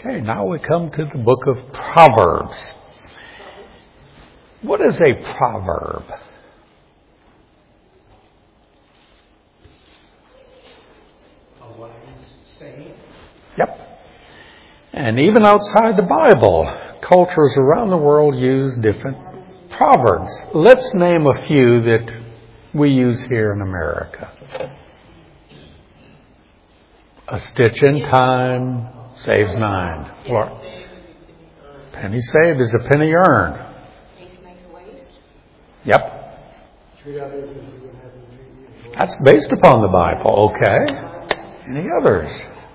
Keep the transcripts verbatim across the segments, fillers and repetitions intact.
Okay, now we come to the book of Proverbs. What is a proverb? A wise saying. Yep. And even outside the Bible, cultures around the world use different proverbs. Let's name a few that we use here in America. A stitch in time saves nine. Or penny saved is a penny earned. Yep. That's based upon the Bible. Okay. Any others?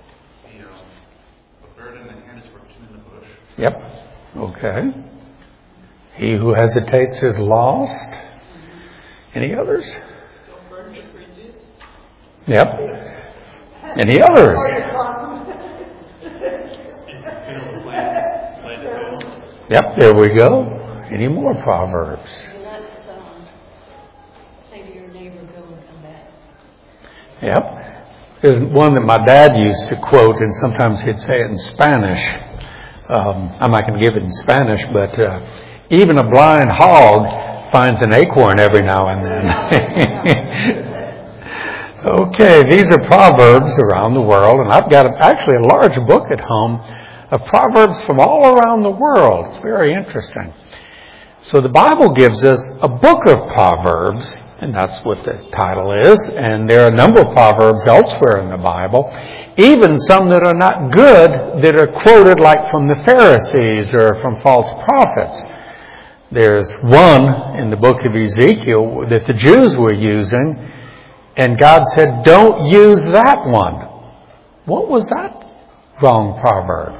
A bird in the hand is worth two in the bush. Yep. Okay. He who hesitates is lost. Any others? Yep. Any others? Yep, there we go. Any more proverbs? Do not um, say to your neighbor, go and come back. Yep. There's one that my dad used to quote, and sometimes he'd say it in Spanish. Um, I'm not going to give it in Spanish, but uh, even a blind hog finds an acorn every now and then. Okay, these are proverbs around the world, and I've got a, actually a large book at home of proverbs from all around the world. It's very interesting. So the Bible gives us a book of proverbs, and that's what the title is, and there are a number of proverbs elsewhere in the Bible, even some that are not good, that are quoted like from the Pharisees or from false prophets. There's one in the book of Ezekiel that the Jews were using, and God said, don't use that one. What was that wrong proverb?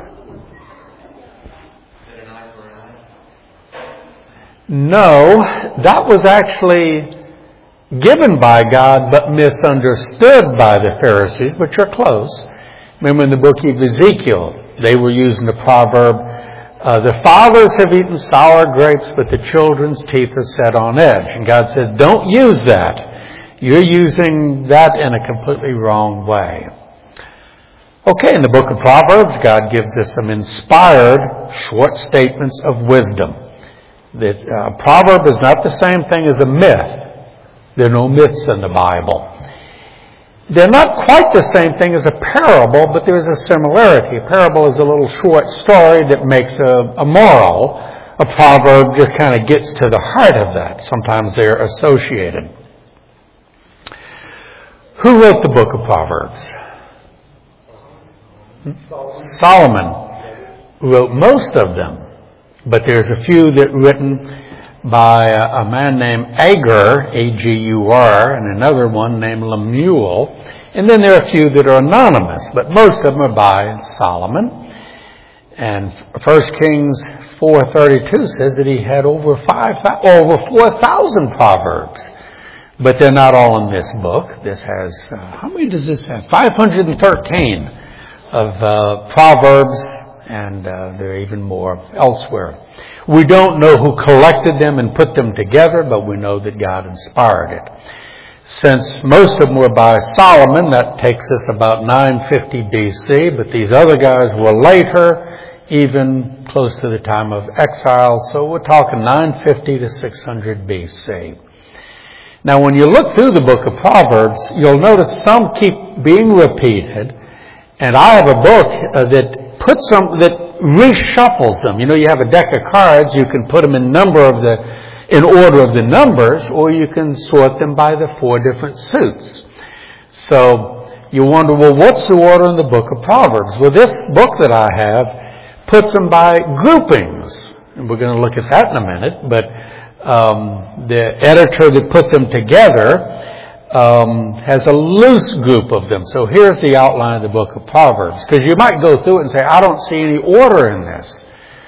No, that was actually given by God but misunderstood by the Pharisees, but you're close. Remember in the book of Ezekiel, they were using the proverb, uh, the fathers have eaten sour grapes, but the children's teeth are set on edge. And God said, don't use that. You're using that in a completely wrong way. Okay, in the book of Proverbs, God gives us some inspired short statements of wisdom. That uh, a proverb is not the same thing as a myth. There are no myths in the Bible. They're not quite the same thing as a parable, but there's a similarity. A parable is a little short story that makes a, a moral. A proverb just kind of gets to the heart of that. Sometimes they're associated. Who wrote the book of Proverbs? Solomon. Solomon wrote most of them. But there's a few that are written by a, a man named Agur, A G U R, and another one named Lemuel. And then there are a few that are anonymous, but most of them are by Solomon. And First Kings four thirty-two says that he had over five, over four thousand proverbs. But they're not all in this book. This has, uh, how many does this have? five hundred thirteen of uh, proverbs. And uh, there are even more elsewhere. We don't know who collected them and put them together, but we know that God inspired it. Since most of them were by Solomon, that takes us about nine fifty B C, but these other guys were later, even close to the time of exile, so we're talking nine fifty to six hundred B C. Now, when you look through the book of Proverbs, you'll notice some keep being repeated, and I have a book uh, that Put some that reshuffles them. You know, you have a deck of cards. You can put them in number of the, in order of the numbers, or you can sort them by the four different suits. So you wonder, well, what's the order in the book of Proverbs? Well, this book that I have puts them by groupings, and we're going to look at that in a minute. But um, the editor that put them together Um, has a loose group of them. So here's the outline of the book of Proverbs. Because you might go through it and say, I don't see any order in this.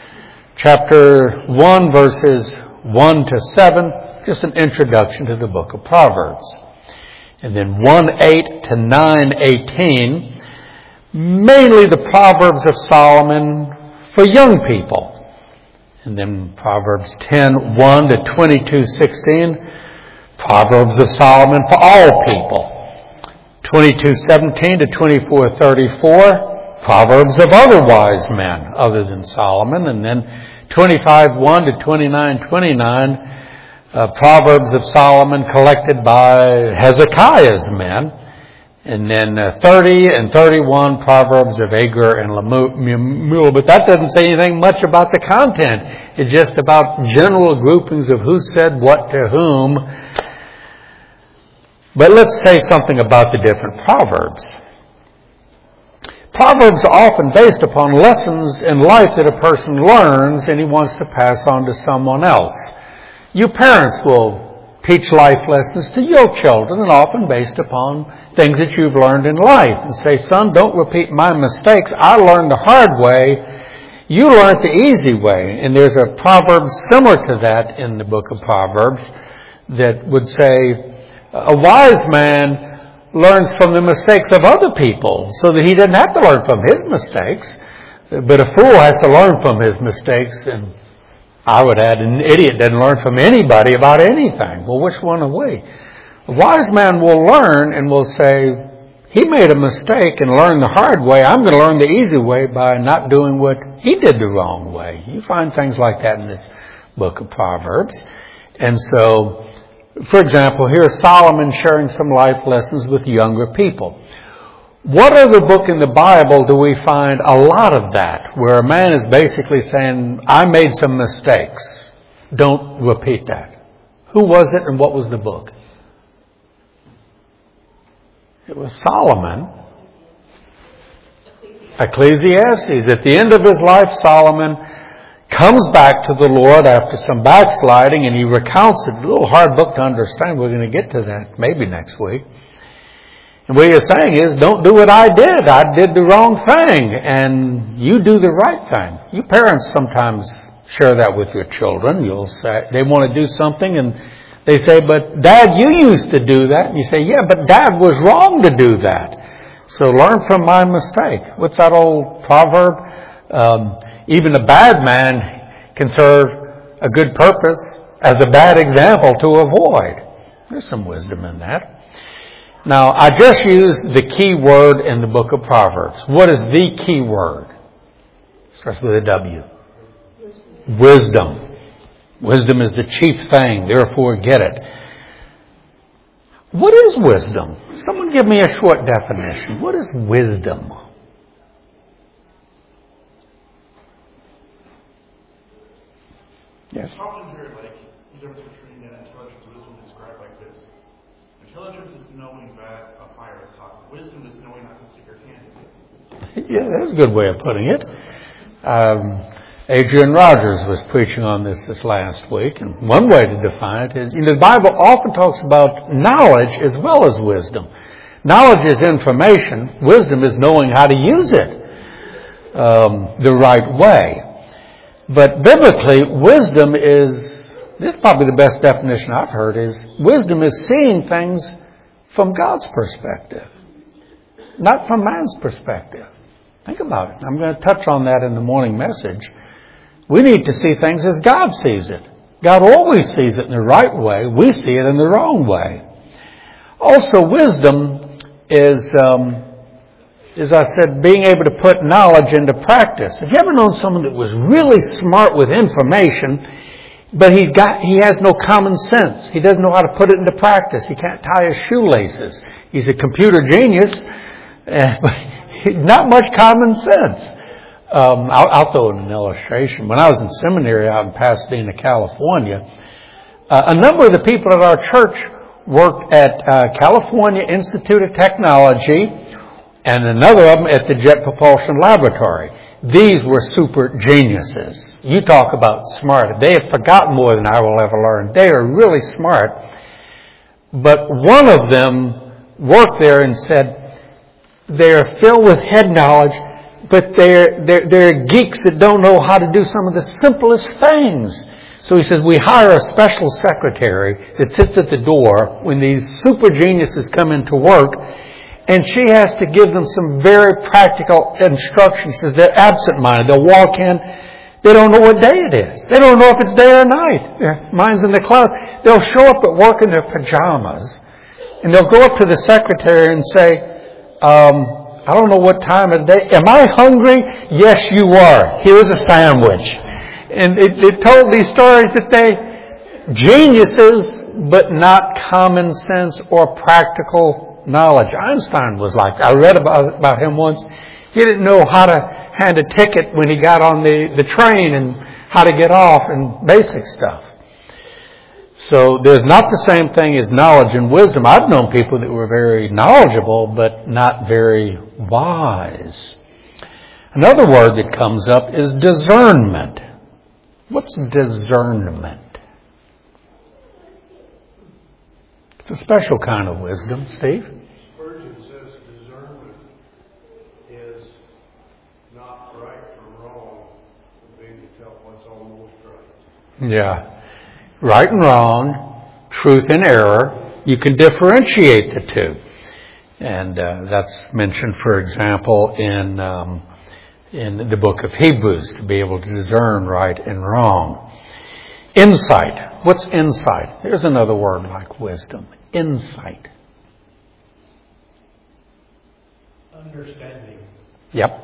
Chapter one, verses one to seven, just an introduction to the book of Proverbs. And then one eight to nine eighteen, mainly the Proverbs of Solomon for young people. And then Proverbs ten one to twenty-two sixteen, Proverbs of Solomon for all people. twenty-two seventeen to twenty-four thirty-four, Proverbs of other wise men other than Solomon. And then twenty-five one to twenty-nine twenty-nine, uh, Proverbs of Solomon collected by Hezekiah's men. And then uh, thirty and thirty-one, Proverbs of Agur and Lemuel. But that doesn't say anything much about the content. It's just about general groupings of who said what to whom. But let's say something about the different Proverbs. Proverbs are often based upon lessons in life that a person learns and he wants to pass on to someone else. You parents will teach life lessons to your children, and often based upon things that you've learned in life. And say, son, don't repeat my mistakes. I learned the hard way. You learned the easy way. And there's a proverb similar to that in the book of Proverbs that would say, a wise man learns from the mistakes of other people so that he doesn't have to learn from his mistakes. But a fool has to learn from his mistakes, and I would add, an idiot doesn't learn from anybody about anything. Well, which one are we? A wise man will learn and will say, he made a mistake and learned the hard way. I'm going to learn the easy way by not doing what he did the wrong way. You find things like that in this book of Proverbs. And so, for example, here's Solomon sharing some life lessons with younger people. What other book in the Bible do we find a lot of that, where a man is basically saying, I made some mistakes. Don't repeat that. Who was it and what was the book? It was Solomon. Ecclesiastes. At the end of his life, Solomon comes back to the Lord after some backsliding, and he recounts it. A little hard book to understand. We're going to get to that maybe next week. And what you're saying is, don't do what I did. I did the wrong thing, and you do the right thing. You parents sometimes share that with your children. You'll say, they want to do something, and they say, but Dad, you used to do that. And you say, yeah, but Dad was wrong to do that. So learn from my mistake. What's that old proverb? Um, even a bad man can serve a good purpose as a bad example to avoid. There's some wisdom in that. Now, I just used the key word in the book of Proverbs. What is the key word? Starts with a W. Wisdom. Wisdom is the chief thing, therefore get it. What is wisdom? Someone give me a short definition. What is wisdom? Yes. I often hear like the difference between intelligence and wisdom described like this. Intelligence is knowing that a fire is hot. Wisdom is knowing not to stick your hand in it. Yeah, that's a good way of putting it. Um, Adrian Rogers was preaching on this this last week, and one way to define it is, you know, the Bible often talks about knowledge as well as wisdom. Knowledge is information. Wisdom is knowing how to use it um, the right way. But biblically, wisdom is, this is probably the best definition I've heard, is wisdom is seeing things from God's perspective, not from man's perspective. Think about it. I'm going to touch on that in the morning message. We need to see things as God sees it. God always sees it in the right way. We see it in the wrong way. Also, wisdom is, um, as I said, being able to put knowledge into practice. Have you ever known someone that was really smart with information, but he got he has no common sense? He doesn't know how to put it into practice. He can't tie his shoelaces. He's a computer genius, uh, but not much common sense. Um, I'll, I'll throw in an illustration. When I was in seminary out in Pasadena, California, uh, a number of the people at our church worked at uh, California Institute of Technology, and another of them at the Jet Propulsion Laboratory. These were super geniuses. You talk about smart. They have forgotten more than I will ever learn. They are really smart. But one of them worked there and said, they're filled with head knowledge, but they're, they're, they're geeks that don't know how to do some of the simplest things. So he says, we hire a special secretary that sits at the door when these super geniuses come into work, and she has to give them some very practical instructions. Because they're absent-minded. They'll walk in. They don't know what day it is. They don't know if it's day or night. Their mind's in the clouds. They'll show up at work in their pajamas. And they'll go up to the secretary and say, um, I don't know what time of day. Am I hungry? Yes, you are. Here's a sandwich. And it, it told these stories that they, geniuses, but not common sense or practical knowledge. Einstein was like that. I read about, about him once. He didn't know how to hand a ticket when he got on the, the train and how to get off and basic stuff. So there's not the same thing as knowledge and wisdom. I've known people that were very knowledgeable but not very wise. Another word that comes up is discernment. What's discernment? It's a special kind of wisdom, Steve. Spurgeon says discernment is not right or wrong, but being to tell what's almost right. Yeah. Right and wrong, truth and error, you can differentiate the two. And uh, that's mentioned, for example, in um, in the book of Hebrews, to be able to discern right and wrong. Insight. What's insight? There's another word like wisdom. Insight. Understanding. Yep.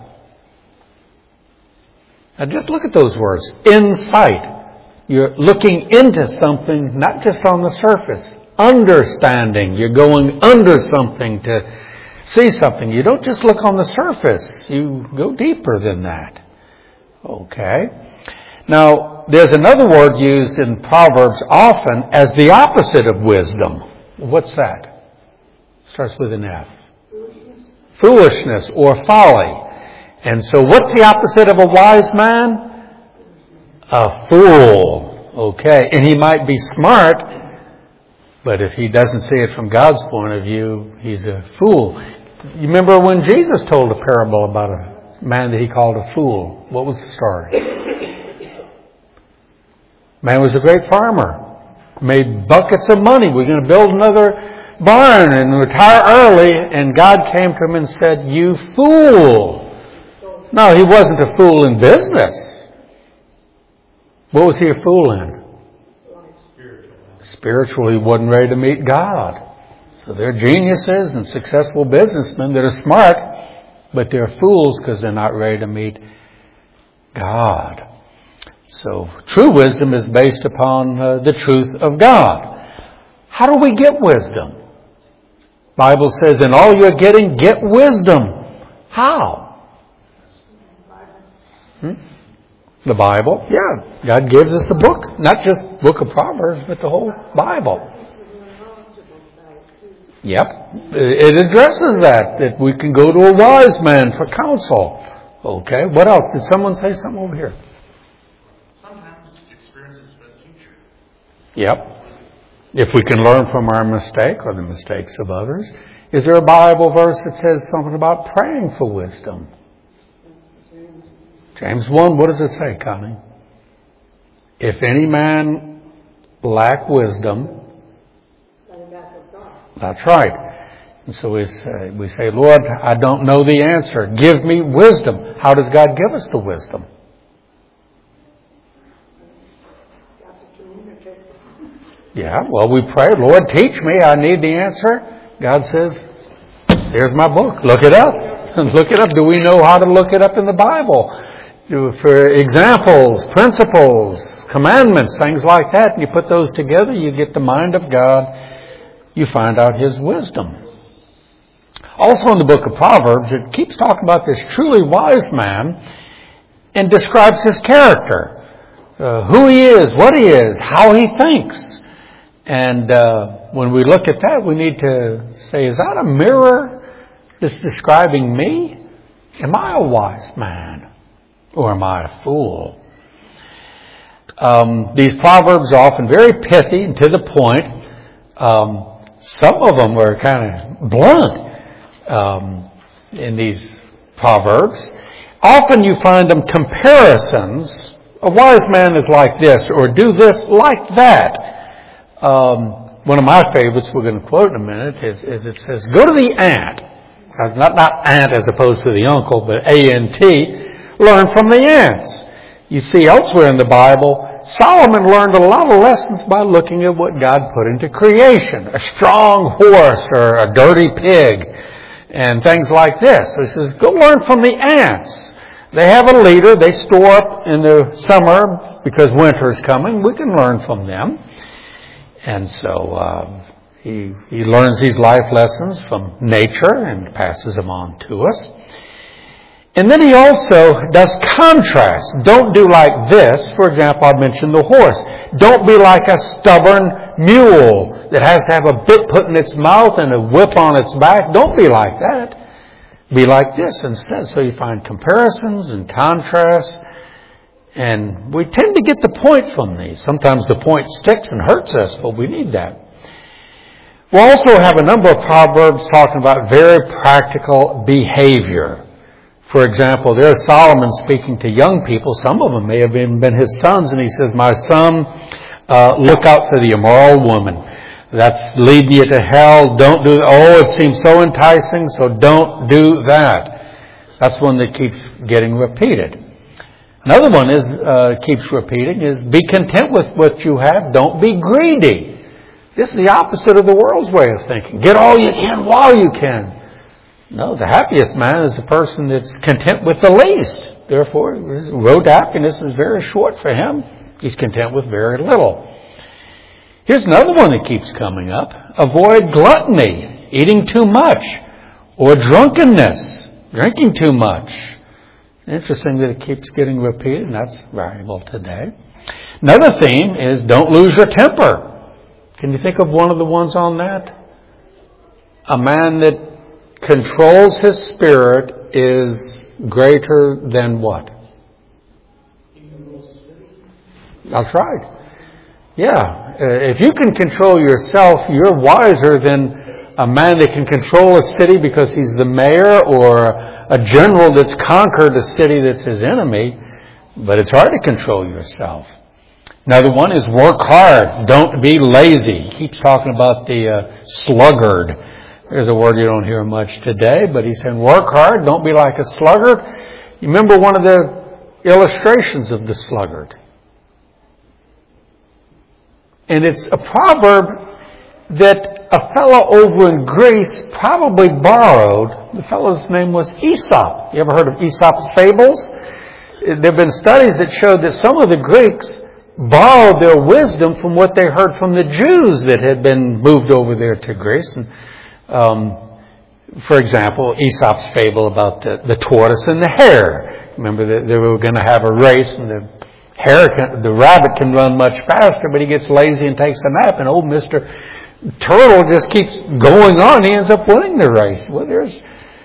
Now just look at those words. Insight. You're looking into something, not just on the surface. Understanding. You're going under something to see something. You don't just look on the surface. You go deeper than that. Okay. Now, there's another word used in Proverbs often as the opposite of wisdom. What's that? Starts with an F. Foolishness. Foolishness or folly. And so what's the opposite of a wise man? A fool. Okay. And he might be smart, but if he doesn't see it from God's point of view, he's a fool. You remember when Jesus told a parable about a man that he called a fool? What was the story? Man was a great farmer. Made buckets of money. We're going to build another barn and retire early. And God came to him and said, "You fool." No, he wasn't a fool in business. What was he a fool in? Spiritually, he wasn't ready to meet God. So they're geniuses and successful businessmen that are smart, but they're fools because they're not ready to meet God. So true wisdom is based upon uh, the truth of God. How do we get wisdom? The Bible says, in all you're getting, get wisdom. How? Hmm? The Bible? Yeah. God gives us a book. Not just book of Proverbs, but the whole Bible. Yep. It addresses that, that we can go to a wise man for counsel. Okay. What else? Did someone say something over here? Sometimes experience is the best teacher. Yep. If we can learn from our mistake or the mistakes of others. Is there a Bible verse that says something about praying for wisdom? James one, what does it say, Connie? If any man lack wisdom, that's right. And so we say, we say, Lord, I don't know the answer. Give me wisdom. How does God give us the wisdom? Yeah, well, we pray, Lord, teach me. I need the answer. God says, here's my book. Look it up. Look it up. Do we know how to look it up in the Bible? For examples, principles, commandments, things like that. And you put those together, you get the mind of God. You find out His wisdom. Also in the book of Proverbs, it keeps talking about this truly wise man and describes his character. Uh, who he is, what he is, how he thinks. And uh, when we look at that, we need to say, is that a mirror that's describing me? Am I a wise man? Or am I a fool? Um, these proverbs are often very pithy and to the point. Um, some of them are kind of blunt um, in these proverbs. Often you find them comparisons. A wise man is like this, or do this like that. Um, one of my favorites, we're going to quote in a minute, is, is it says, go to the ant. Not, not ant as opposed to the uncle, but A N T. Learn from the ants. You see elsewhere in the Bible, Solomon learned a lot of lessons by looking at what God put into creation. A strong horse or a dirty pig. and things like this. So he says, go learn from the ants. They have a leader. They store up in the summer because winter's coming. We can learn from them. And so uh, he, he learns these life lessons from nature and passes them on to us. And then he also does contrast. Don't do like this. For example, I mentioned the horse. Don't be like a stubborn mule that has to have a bit put in its mouth and a whip on its back. Don't be like that. Be like this instead. So you find comparisons and contrasts. And we tend to get the point from these. Sometimes the point sticks and hurts us, but we need that. We'll also have a number of proverbs talking about very practical behavior. For example, there's Solomon speaking to young people. Some of them may have even been his sons. And he says, my son, uh, look out for the immoral woman. That's leading you to hell. Don't do that. Oh, it seems so enticing, so don't do that. That's one that keeps getting repeated. Another one is uh, keeps repeating is be content with what you have. Don't be greedy. This is the opposite of the world's way of thinking. Get all you can while you can. No, the happiest man is the person that's content with the least. Therefore, road to happiness is very short for him. He's content with very little. Here's another one that keeps coming up. Avoid gluttony, eating too much, or drunkenness, drinking too much. Interesting that it keeps getting repeated, and that's valuable today. Another theme is don't lose your temper. Can you think of one of the ones on that? A man that controls his spirit is greater than what? That's right. Yeah. If you can control yourself, you're wiser than a man that can control a city because he's the mayor, or a general that's conquered a city that's his enemy. But it's hard to control yourself. Another one is work hard. Don't be lazy. He keeps talking about the uh, sluggard. There's a word you don't hear much today, but he's saying work hard. Don't be like a sluggard. You remember one of the illustrations of the sluggard. And it's a proverb that a fellow over in Greece probably borrowed. The fellow's name was Aesop. You ever heard of Aesop's fables? There have been studies that showed that some of the Greeks borrowed their wisdom from what they heard from the Jews that had been moved over there to Greece. And, um, for example, Aesop's fable about the, the tortoise and the hare. Remember that they were going to have a race, and the hare can, the rabbit can run much faster, but he gets lazy and takes a nap. And old Mister Turtle just keeps going on. He ends up winning the race. Well, there's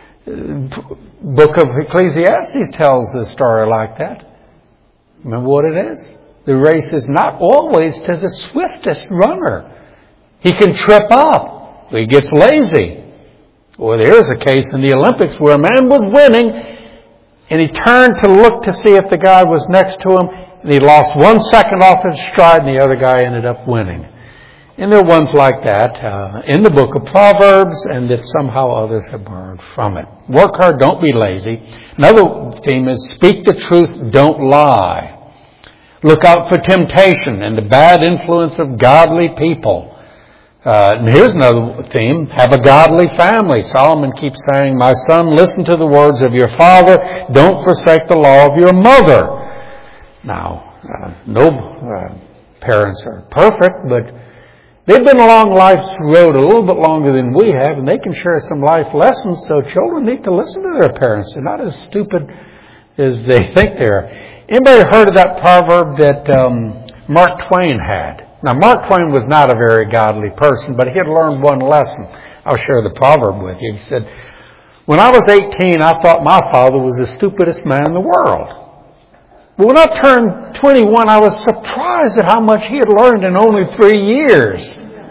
uh, Book of Ecclesiastes tells a story like that. Remember what it is? The race is not always to the swiftest runner. He can trip up. He gets lazy. Or there's a case in the Olympics where a man was winning, and he turned to look to see if the guy was next to him, and he lost one second off his stride, and the other guy ended up winning. And there are ones like that uh, in the book of Proverbs, and that somehow others have borrowed from it. Work hard, don't be lazy. Another theme is speak the truth, don't lie. Look out for temptation and the bad influence of godly people. Uh, and here's another theme. Have a godly family. Solomon keeps saying, my son, listen to the words of your father. Don't forsake the law of your mother. Now, uh, no uh, parents are perfect, but they've been along life's road a little bit longer than we have, and they can share some life lessons, so children need to listen to their parents. They're not as stupid as they think they are. Anybody heard of that proverb that um, Mark Twain had? Now, Mark Twain was not a very godly person, but he had learned one lesson. I'll share the proverb with you. He said, when I was eighteen, I thought my father was the stupidest man in the world. But when I turned twenty-one, I was surprised at how much he had learned in only three years.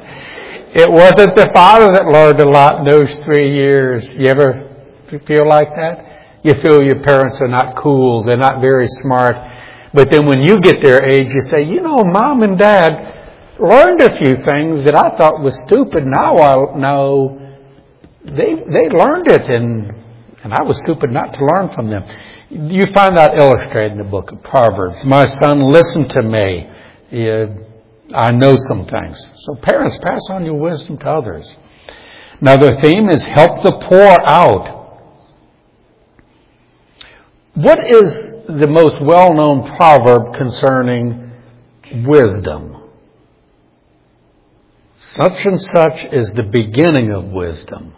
It wasn't the father that learned a lot in those three years. You ever feel like that? You feel your parents are not cool, they're not very smart. But then when you get their age, you say, you know, Mom and Dad learned a few things that I thought was stupid. Now I know they they learned it, and and I was stupid not to learn from them. You find that illustrated in the book of Proverbs. My son, listen to me. Yeah, I know some things. So parents, pass on your wisdom to others. Another theme is help the poor out. What is the most well-known proverb concerning wisdom? Such and such is the beginning of wisdom.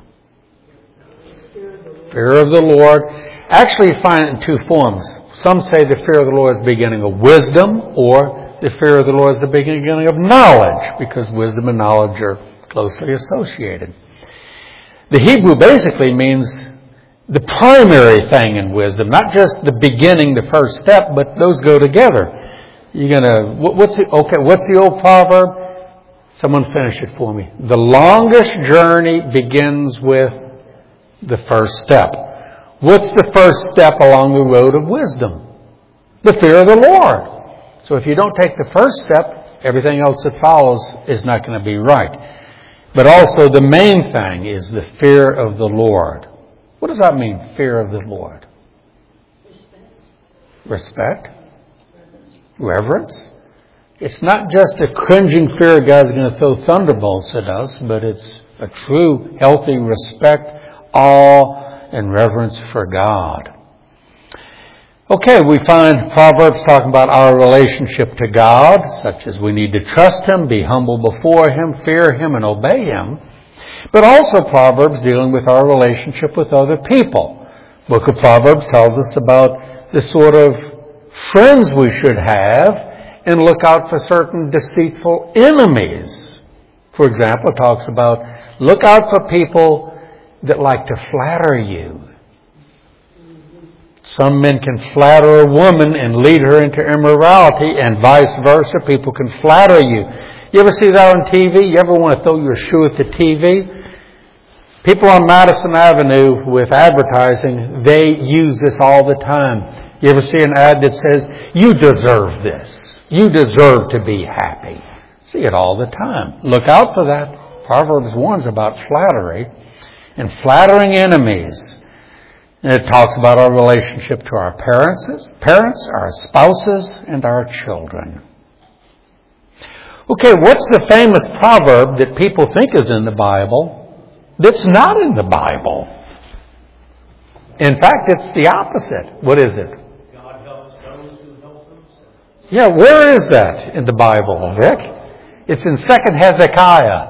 Fear of the Lord. Actually, you find it in two forms. Some say the fear of the Lord is the beginning of wisdom, or the fear of the Lord is the beginning of knowledge, because wisdom and knowledge are closely associated. The Hebrew basically means the primary thing in wisdom, not just the beginning, the first step, but those go together. You're gonna, what's the, okay, what's the old proverb? Someone finish it for me. The longest journey begins with the first step. What's the first step along the road of wisdom? The fear of the Lord. So if you don't take the first step, everything else that follows is not going to be right. But also the main thing is the fear of the Lord. What does that mean, fear of the Lord? Respect. Respect? Reverence? It's not just a cringing fear God's going to throw thunderbolts at us, but it's a true, healthy respect, awe, and reverence for God. Okay, we find Proverbs talking about our relationship to God, such as we need to trust Him, be humble before Him, fear Him, and obey Him. But also Proverbs dealing with our relationship with other people. Book of Proverbs tells us about the sort of friends we should have and look out for certain deceitful enemies. For example, it talks about look out for people that like to flatter you. Some men can flatter a woman and lead her into immorality, and vice versa. People can flatter you. You ever see that on T V? You ever want to throw your shoe at the T V? People on Madison Avenue with advertising, they use this all the time. You ever see an ad that says, you deserve this. You deserve to be happy. See it all the time. Look out for that. Proverbs warns about flattery and flattering enemies. And it talks about our relationship to our parents, parents, our spouses, and our children. Okay, what's the famous proverb that people think is in the Bible that's not in the Bible? In fact, it's the opposite. What is it? God helps those who help themselves. Yeah, where is that in the Bible, Vic? It's in Second Hezekiah.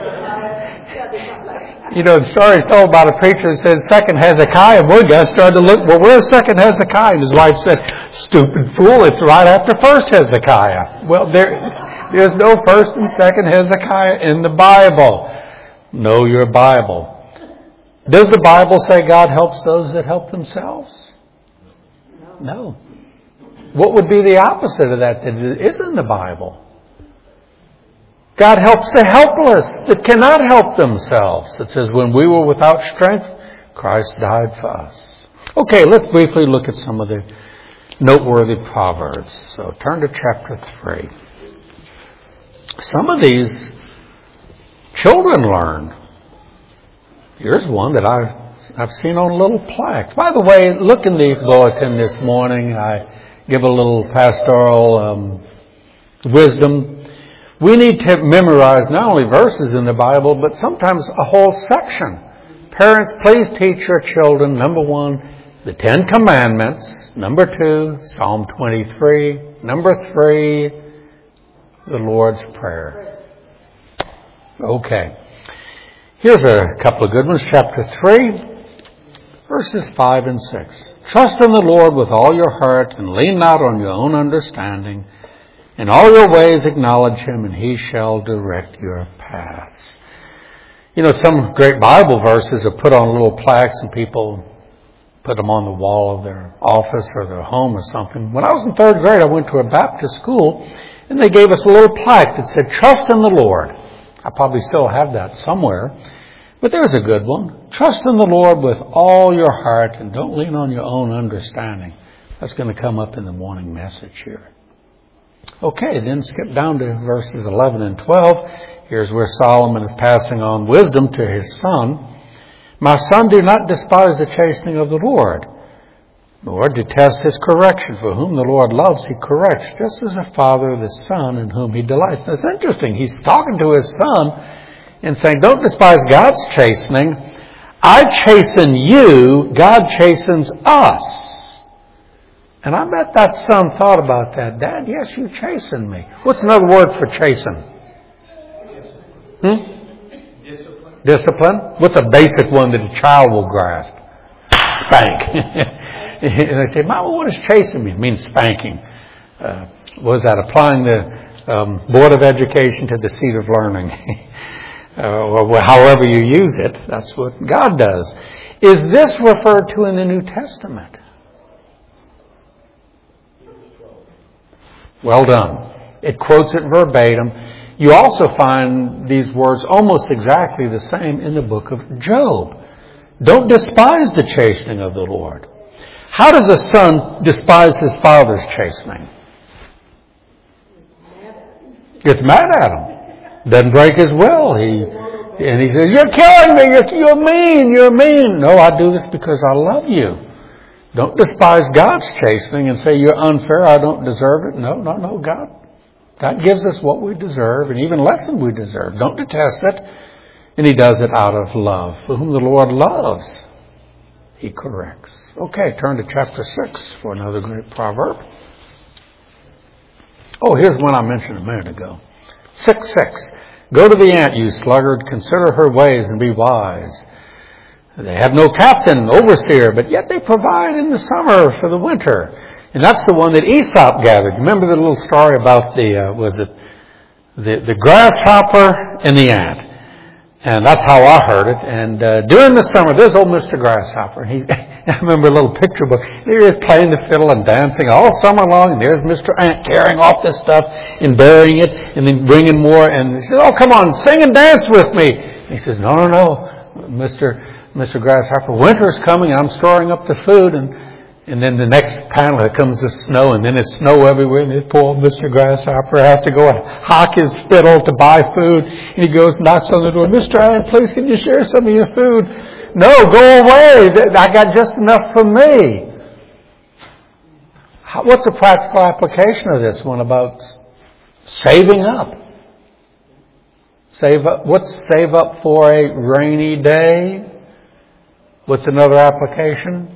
You know, the story is told about a preacher that says Second Hezekiah. Boy, guys started to look, well, where's Second Hezekiah? And his wife said, stupid fool, it's right after First Hezekiah. Well, there, there's no First and Second Hezekiah in the Bible. Know your Bible. Does the Bible say God helps those that help themselves? No. What would be the opposite of that that is in the Bible? God helps the helpless that cannot help themselves. It says, when we were without strength, Christ died for us. Okay, let's briefly look at some of the noteworthy proverbs. So turn to chapter three. Some of these children learn. Here's one that I've, I've seen on little plaques. By the way, look in the bulletin this morning. I give a little pastoral um, wisdom. We need to memorize not only verses in the Bible, but sometimes a whole section. Parents, please teach your children, number one, the Ten Commandments. Number two, Psalm twenty-three. Number three, the Lord's Prayer. Okay. Here's a couple of good ones. Chapter three, verses five and six. Trust in the Lord with all your heart and lean not on your own understanding. In all your ways acknowledge Him, and He shall direct your paths. You know, some great Bible verses are put on little plaques, and people put them on the wall of their office or their home or something. When I was in third grade, I went to a Baptist school, and they gave us a little plaque that said, trust in the Lord. I probably still have that somewhere. But there's a good one. Trust in the Lord with all your heart, and don't lean on your own understanding. That's going to come up in the morning message here. Okay, then skip down to verses eleven and twelve. Here's where Solomon is passing on wisdom to his son. My son, do not despise the chastening of the Lord, nor detest His correction. For whom the Lord loves, He corrects, just as a father the son in whom He delights. Now, it's interesting. He's talking to his son, and saying, don't despise God's chastening. I chasten you, God chastens us. And I bet that son thought about that. Dad, yes, you chasten me. What's another word for chasten? Hmm? Discipline. Discipline. What's a basic one that a child will grasp? Spank. And they say, Mama, what does chasten mean? It means spanking. Uh, what is that? Applying the um, Board of Education to the seat of learning. uh, or however you use it. That's what God does. Is this referred to in the New Testament? Well done. It quotes it verbatim. You also find these words almost exactly the same in the book of Job. Don't despise the chastening of the Lord. How does a son despise his father's chastening? Gets mad at him. Doesn't break his will. He and he says, "You're killing me. You're, you're mean. You're mean." No, I do this because I love you. Don't despise God's chastening and say you're unfair. I don't deserve it. No, no, no. God, God gives us what we deserve and even less than we deserve. Don't detest it. And He does it out of love. For whom the Lord loves, He corrects. Okay, turn to chapter six for another great proverb. Oh, here's one I mentioned a minute ago. six six. Go to the ant, you sluggard. Consider her ways and be wise. They have no captain, overseer, but yet they provide in the summer for the winter. And that's the one that Aesop gathered. Remember the little story about the, uh, was it the, the grasshopper and the ant? And that's how I heard it. And uh, during the summer, there's old Mister Grasshopper. He, I remember a little picture book. There he is playing the fiddle and dancing all summer long. And there's Mister Ant carrying off this stuff and burying it and then bringing more. And he says, "Oh, come on, sing and dance with me." And he says, "No, no, no, Mister Mister Grasshopper, winter's coming and I'm storing up the food." And And then the next panel, here comes the snow, and then it's snow everywhere, and this poor Mister Grasshopper has to go and hock his fiddle to buy food. And he goes, knocks on the door, "Mister Ant, please, can you share some of your food?" "No, go away. I got just enough for me." How, what's the practical application of this one about saving up? Save up. What's save up for a rainy day? What's another application?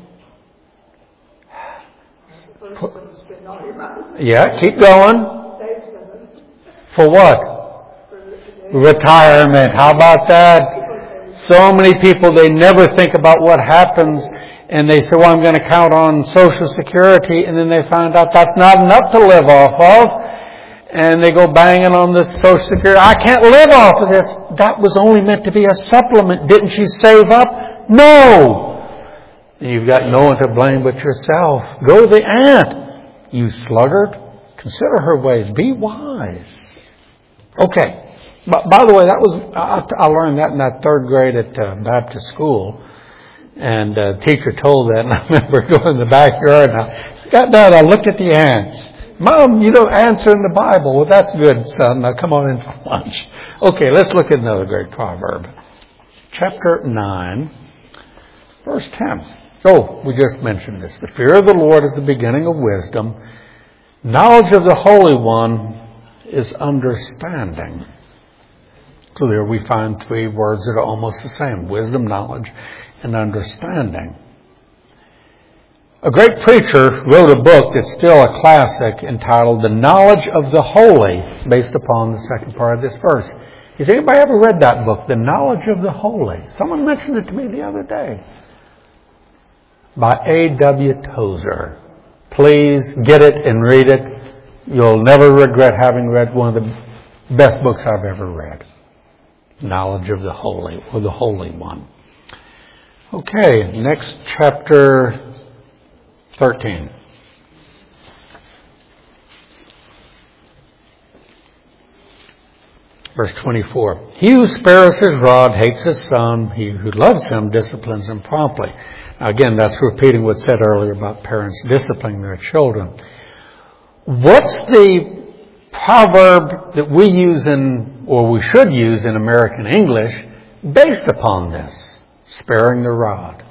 Yeah, keep going. For what? Retirement. How about that? So many people, they never think about what happens, and they say, "Well, I'm going to count on Social Security," and then they find out that's not enough to live off of, and they go banging on the Social Security. "I can't live off of this." That was only meant to be a supplement. Didn't she save up? No. And you've got no one to blame but yourself. Go to the ant, you sluggard. Consider her ways. Be wise. Okay. But by the way, that was I, I learned that in that third grade at uh, Baptist school, and uh, the teacher told that. And I remember going in the backyard, and I got down. I looked at the ants. "Mom, you don't answer in the Bible." "Well, that's good, son. Now come on in for lunch." Okay, let's look at another great proverb. Chapter nine, verse ten. Oh, we just mentioned this. "The fear of the Lord is the beginning of wisdom. Knowledge of the Holy One is understanding." So there we find three words that are almost the same. Wisdom, knowledge, and understanding. A great preacher wrote a book that's still a classic entitled The Knowledge of the Holy, based upon the second part of this verse. Has anybody ever read that book, The Knowledge of the Holy? Someone mentioned it to me the other day. By A W Tozer. Please get it and read it. You'll never regret having read one of the best books I've ever read. Knowledge of the Holy, or the Holy One. Okay, next chapter thirteen. Verse twenty-four. "He who spares his rod hates his son. He who loves him disciplines him promptly." Now again, that's repeating what's said earlier about parents disciplining their children. What's the proverb that we use in, or we should use in American English, based upon this? Sparing the rod.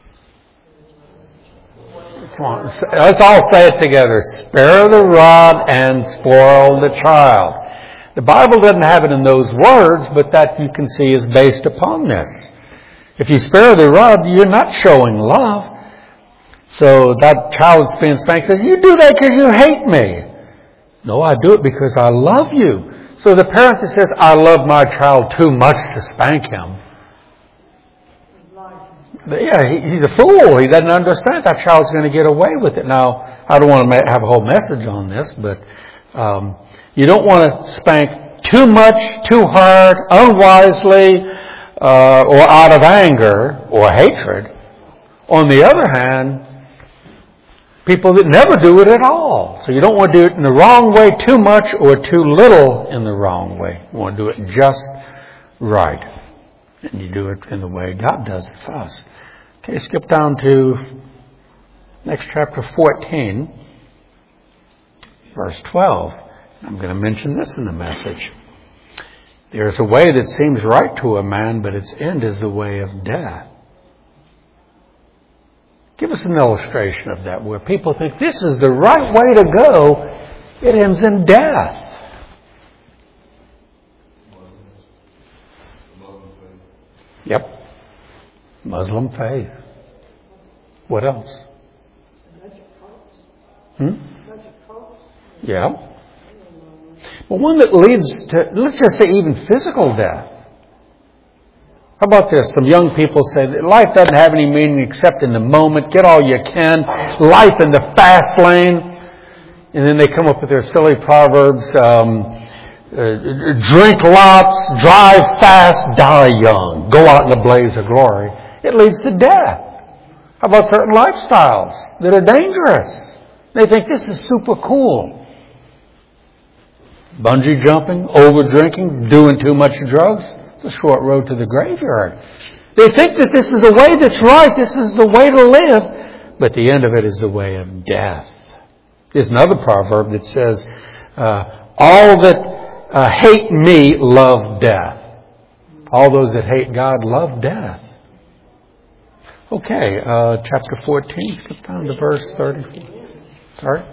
Come on, let's all say it together. Spare the rod and spoil the child. The Bible doesn't have it in those words, but that you can see is based upon this. If you spare the rod, you're not showing love. So that child that's being spanked says, you do that because you hate me. No, I do it because I love you. So the parent that says, I love my child too much to spank him. Yeah, he, he's a fool. He doesn't understand that child's going to get away with it. Now, I don't want to have a whole message on this, but um, you don't want to spank too much, too hard, unwisely, uh, or out of anger or hatred. On the other hand, people that never do it at all. So you don't want to do it in the wrong way too much or too little in the wrong way. You want to do it just right. And you do it in the way God does it for us. Okay, skip down to next chapter fourteen, verse twelve. I'm going to mention this in the message. There's a way that seems right to a man, but its end is the way of death. Give us an illustration of that where people think this is the right way to go. It ends in death. Yep. Muslim faith. What else? Hmm? Yeah. But one that leads to, let's just say, even physical death. How about this? Some young people say that life doesn't have any meaning except in the moment. Get all you can. Life in the fast lane. And then they come up with their silly proverbs. Um, uh, drink lots, drive fast, die young. Go out in a blaze of glory. It leads to death. How about certain lifestyles that are dangerous? They think this is super cool. Bungee jumping, over drinking, doing too much drugs. It's a short road to the graveyard. They think that this is a way that's right. This is the way to live. But the end of it is the way of death. There's another proverb that says, uh, all that uh, hate me love death. All those that hate God love death. Okay, uh, chapter fourteen, skip down to verse thirty-four. Sorry?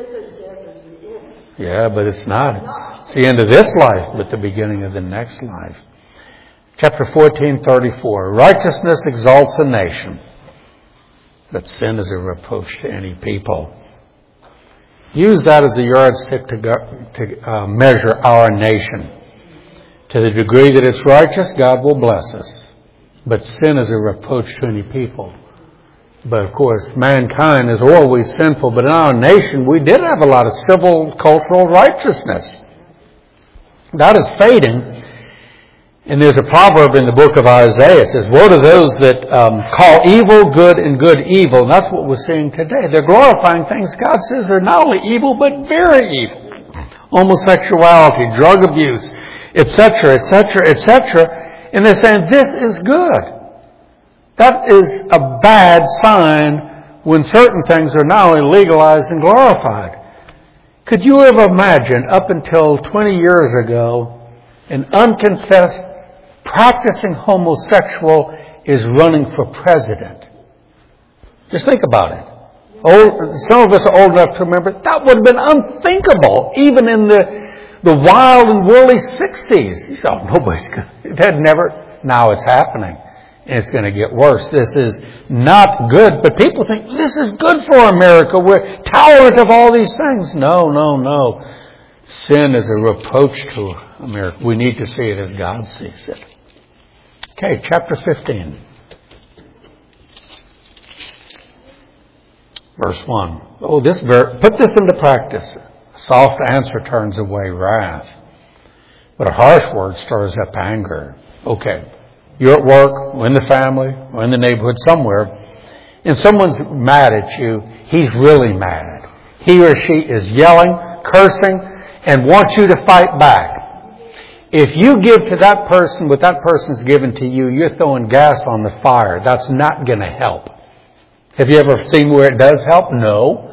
Yeah, but it's not. It's, it's the end of this life, but the beginning of the next life. Chapter fourteen, thirty-four. Righteousness exalts a nation, but sin is a reproach to any people. Use that as a yardstick to, go, to uh, measure our nation. To the degree that it's righteous, God will bless us. But sin is a reproach to any people. But of course, mankind is always sinful. But in our nation, we did have a lot of civil, cultural righteousness. That is fading. And there's a proverb in the book of Isaiah. It says, woe to those that um, call evil good and good evil. And that's what we're seeing today. They're glorifying things God says are not only evil, but very evil. Homosexuality, drug abuse, et cetera, et cetera, et cetera. And they're saying, this is good. That is a bad sign when certain things are not only legalized and glorified. Could you ever imagine, up until twenty years ago, an unconfessed, practicing homosexual is running for president? Just think about it. Old, some of us are old enough to remember that would have been unthinkable, even in the the wild and woolly sixties. You thought, nobody's going to, it had never, now it's happening. And it's going to get worse. This is not good. But people think this is good for America. We're tolerant of all these things. No, no, no. Sin is a reproach to America. We need to see it as God sees it. Okay, chapter fifteen. Verse one. Oh, this ver- put this into practice. A soft answer turns away wrath, but a harsh word stirs up anger. Okay. You're at work, or in the family, or in the neighborhood somewhere, and someone's mad at you. He's really mad. He or she is yelling, cursing, and wants you to fight back. If you give to that person what that person's given to you, you're throwing gas on the fire. That's not going to help. Have you ever seen where it does help? No.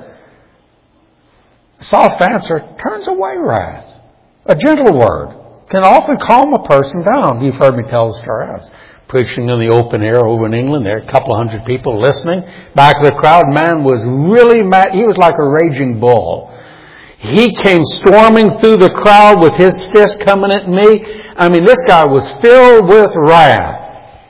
A soft answer turns away wrath. A gentle word can often calm a person down. You've heard me tell the story. I was preaching in the open air over in England. There were a couple of hundred people listening. Back of the crowd, man was really mad. He was like a raging bull. He came storming through the crowd with his fist coming at me. I mean, this guy was filled with wrath.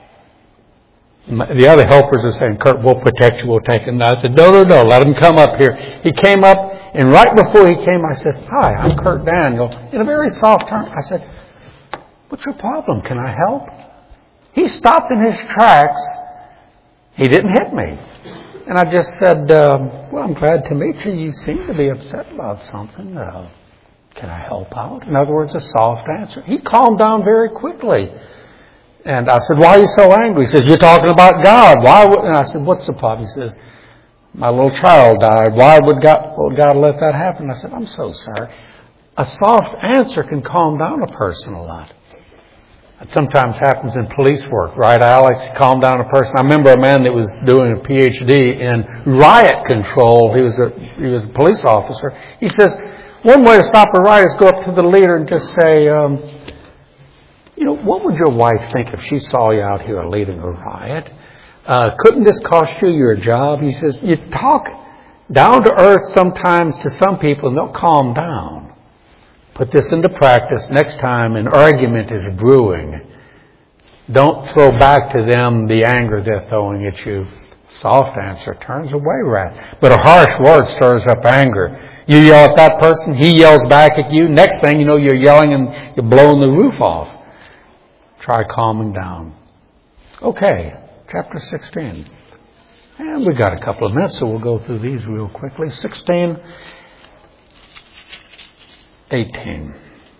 The other helpers are saying, Kurt, we'll protect you, we'll take him. I said, no, no, no, let him come up here. He came up, and right before he came, I said, hi, I'm Kurt Daniel. In a very soft tone, I said, what's your problem? Can I help? He stopped in his tracks. He didn't hit me. And I just said, um, well, I'm glad to meet you. You seem to be upset about something. Uh, can I help out? In other words, a soft answer. He calmed down very quickly. And I said, why are you so angry? He says, you're talking about God. Why would, and I said, what's the problem? He says, my little child died. Why would God, would God let that happen? I said, I'm so sorry. A soft answer can calm down a person a lot. It sometimes happens in police work, right, Alex? Calm down a person. I remember a man that was doing a P H D in riot control. He was a, he was a police officer. He says, one way to stop a riot is go up to the leader and just say, um, you know, what would your wife think if she saw you out here leading a riot? Uh, couldn't this cost you your job? He says, you talk down to earth sometimes to some people and they'll calm down. Put this into practice. Next time an argument is brewing, don't throw back to them the anger they're throwing at you. Soft answer turns away wrath. But a harsh word stirs up anger. You yell at that person, he yells back at you. Next thing you know, you're yelling and you're blowing the roof off. Try calming down. Okay, chapter sixteen. And we've got a couple of minutes, so we'll go through these real quickly. sixteen. eighteen.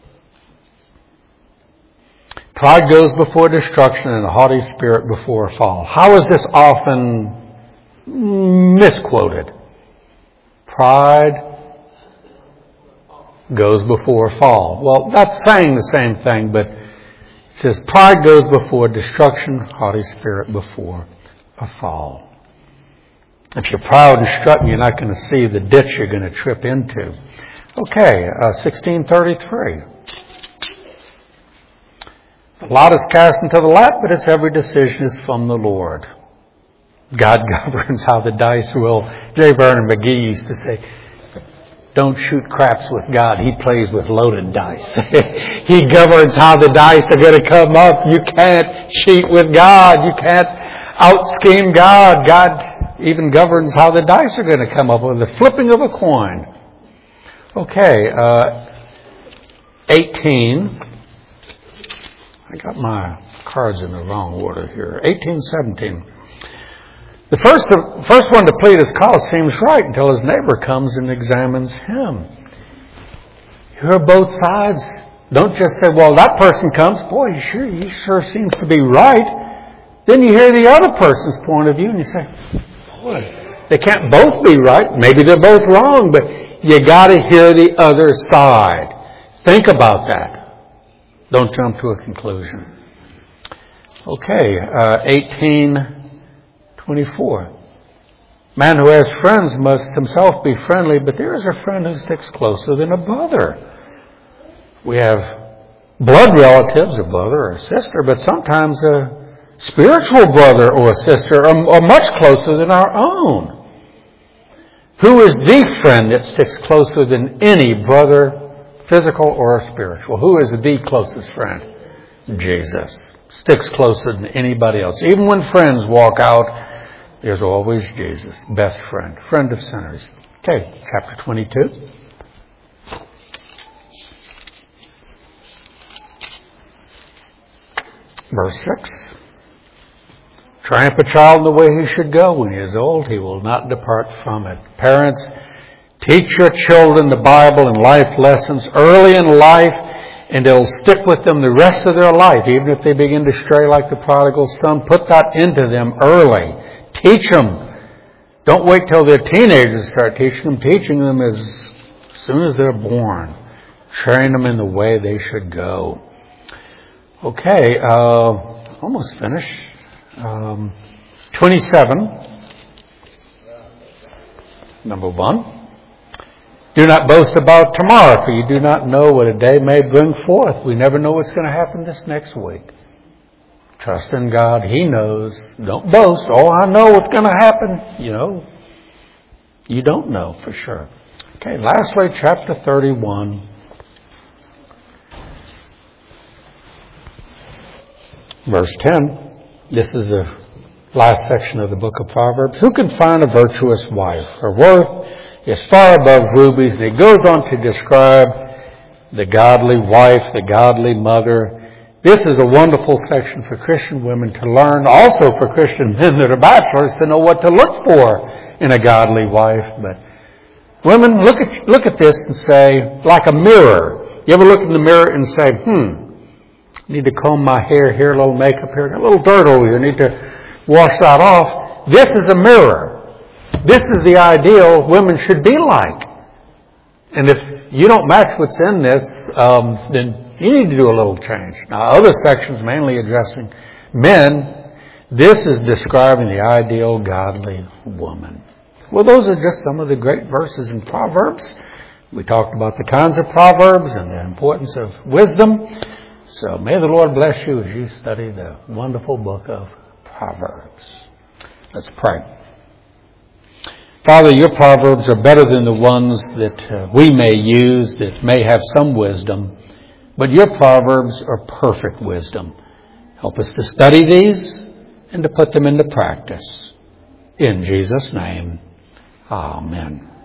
Pride goes before destruction and a haughty spirit before a fall. How is this often misquoted? Pride goes before a fall. Well, that's saying the same thing, but it says pride goes before destruction, haughty spirit before a fall. If you're proud and strutting, you're not going to see the ditch you're going to trip into. Okay, uh, sixteen thirty-three. The lot is cast into the lap, but its every decision is from the Lord. God governs how the dice roll. J. Vernon McGee used to say, don't shoot craps with God. He plays with loaded dice. He governs how the dice are going to come up. You can't cheat with God. You can't out-scheme God. God even governs how the dice are going to come up with the flipping of a coin. Okay, uh, eighteen. I got my cards in the wrong order here. eighteen seventeen. The first, the first one to plead his cause seems right until his neighbor comes and examines him. You hear both sides. Don't just say, well, that person comes. Boy, he sure, he sure seems to be right. Then you hear the other person's point of view and you say, boy, they can't both be right. Maybe they're both wrong, but you got to hear the other side. Think about that. Don't jump to a conclusion. Okay, uh, eighteen twenty-four. Man who has friends must himself be friendly, but there is a friend who sticks closer than a brother. We have blood relatives, a brother or a sister, but sometimes a spiritual brother or a sister are, are much closer than our own. Who is the friend that sticks closer than any brother, physical or spiritual? Who is the closest friend? Jesus. Sticks closer than anybody else. Even when friends walk out, there's always Jesus, best friend, friend of sinners. Okay, chapter twenty-two. Verse six. Train up a child in the way he should go. When he is old, he will not depart from it. Parents, teach your children the Bible and life lessons early in life, and it'll stick with them the rest of their life. Even if they begin to stray like the prodigal son, put that into them early. Teach them. Don't wait till they're teenagers to start teaching them. Teaching them as soon as they're born. Train them in the way they should go. Okay, uh, almost finished. Um, twenty-seven. Number one. Do not boast about tomorrow, for you do not know what a day may bring forth. We never know what's going to happen this next week. Trust in God. He knows. Don't boast. Oh, I know what's going to happen. You know, you don't know for sure. Okay, lastly, chapter thirty-one. Verse ten. This is the last section of the book of Proverbs. Who can find a virtuous wife? Her worth is far above rubies. And he goes on to describe the godly wife, the godly mother. This is a wonderful section for Christian women to learn. Also for Christian men that are bachelors to know what to look for in a godly wife. But women, look at look at this and say, like a mirror. You ever look in the mirror and say, hmm, need to comb my hair here, a little makeup here, a little dirt over here, need to wash that off. This is a mirror. This is the ideal women should be like. And if you don't match what's in this, um, then you need to do a little change. Now, other sections mainly addressing men. This is describing the ideal godly woman. Well, those are just some of the great verses in Proverbs. We talked about the kinds of Proverbs and the importance of wisdom. So may the Lord bless you as you study the wonderful book of Proverbs. Let's pray. Father, your Proverbs are better than the ones that uh, we may use that may have some wisdom. But your Proverbs are perfect wisdom. Help us to study these and to put them into practice. In Jesus' name, amen.